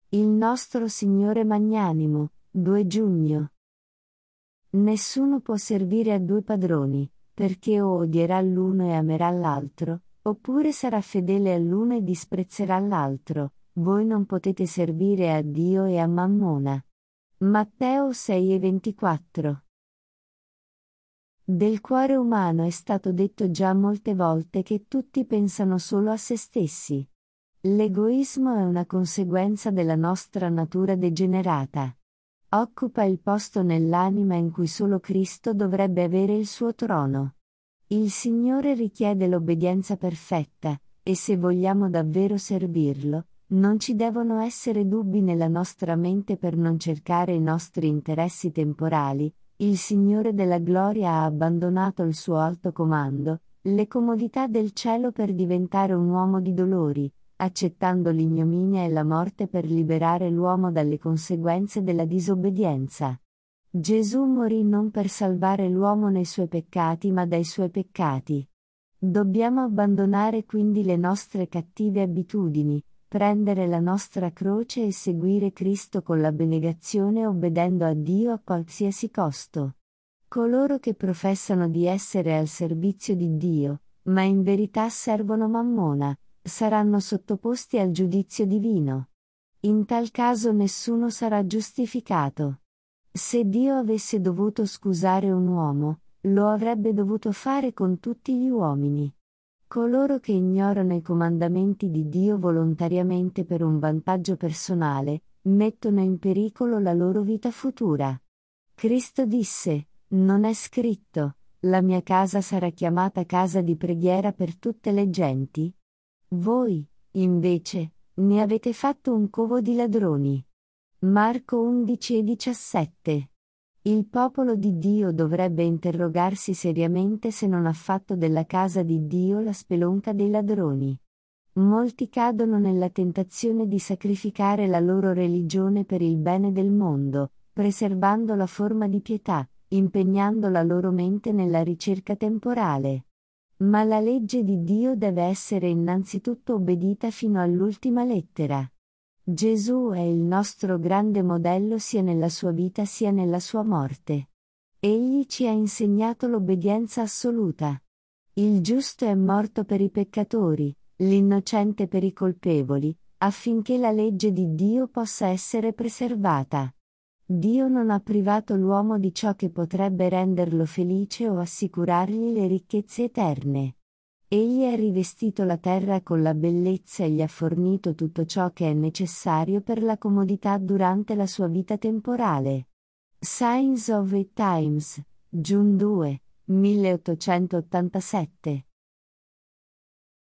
Il nostro Signore magnanimo, 2 giugno. Nessuno può servire a 2 padroni, perché o odierà l'uno e amerà l'altro, oppure sarà fedele all'uno e disprezzerà l'altro. Voi non potete servire a Dio e a Mammona. Matteo 6,24. Del cuore umano è stato detto già molte volte che tutti pensano solo a se stessi. L'egoismo è una conseguenza della nostra natura degenerata. Occupa il posto nell'anima in cui solo Cristo dovrebbe avere il suo trono. Il Signore richiede l'obbedienza perfetta, e se vogliamo davvero servirlo, non ci devono essere dubbi nella nostra mente per non cercare i nostri interessi temporali. Il Signore della Gloria ha abbandonato il suo alto comando, le comodità del cielo per diventare un uomo di dolori, accettando l'ignominia e la morte per liberare l'uomo dalle conseguenze della disobbedienza. Gesù morì non per salvare l'uomo nei suoi peccati ma dai suoi peccati. Dobbiamo abbandonare quindi le nostre cattive abitudini, prendere la nostra croce e seguire Cristo con l'abnegazione obbedendo a Dio a qualsiasi costo. Coloro che professano di essere al servizio di Dio, ma in verità servono Mammona, saranno sottoposti al giudizio divino. In tal caso nessuno sarà giustificato. Se Dio avesse dovuto scusare un uomo, lo avrebbe dovuto fare con tutti gli uomini. Coloro che ignorano i comandamenti di Dio volontariamente per un vantaggio personale, mettono in pericolo la loro vita futura. Cristo disse: non è scritto, la mia casa sarà chiamata casa di preghiera per tutte le genti? Voi, invece, ne avete fatto un covo di ladroni. Marco 11,17. Il popolo di Dio dovrebbe interrogarsi seriamente se non ha fatto della casa di Dio la spelonca dei ladroni. Molti cadono nella tentazione di sacrificare la loro religione per il bene del mondo, preservando la forma di pietà, impegnando la loro mente nella ricerca temporale. Ma la legge di Dio deve essere innanzitutto obbedita fino all'ultima lettera. Gesù è il nostro grande modello sia nella sua vita sia nella sua morte. Egli ci ha insegnato l'obbedienza assoluta. Il giusto è morto per i peccatori, l'innocente per i colpevoli, affinché la legge di Dio possa essere preservata. Dio non ha privato l'uomo di ciò che potrebbe renderlo felice o assicurargli le ricchezze eterne. Egli ha rivestito la terra con la bellezza e gli ha fornito tutto ciò che è necessario per la comodità durante la sua vita temporale. Signs of the Times, June 2, 1887